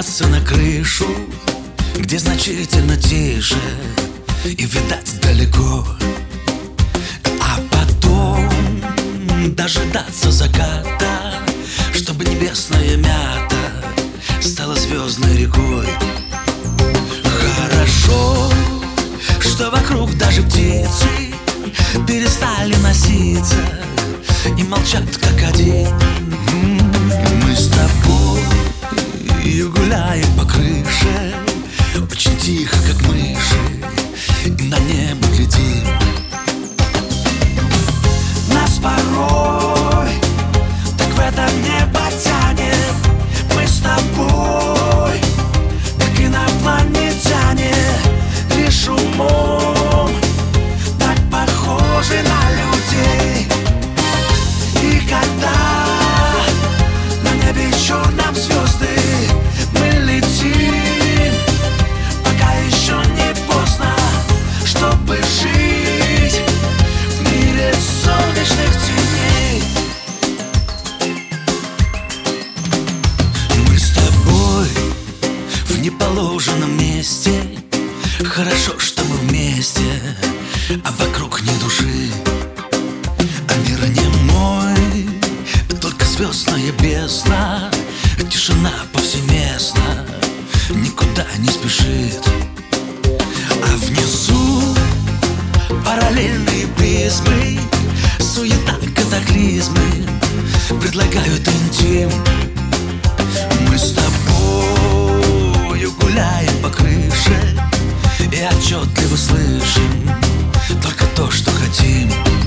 подняться на крышу, где значительно тише и видать далеко, а потом дожидаться заката, чтобы небесная мята стала звездной рекой. Хорошо, что вокруг даже птицы перестали носиться и молчат как один. Мы с тобой гуляем по крыше, очень тихо, как мыши, и на небо глядим. Нас порой так в это небо тянет. Мы с тобой как инопланетяне, лишь умом так похожи на людей. И когда на небе черном звезды мы летим, пока еще не поздно, чтобы жить в мире солнечных теней. Мы с тобой в неположенном месте. Хорошо, что мы вместе, а вокруг ни души. А мир не мой, только звездная бездна. Тишина повсеместна, никуда не спешит. А внизу параллельные призмы, суета, катаклизмы предлагают интим. Мы с тобою гуляем по крыше и отчетливо слышим только то, что хотим.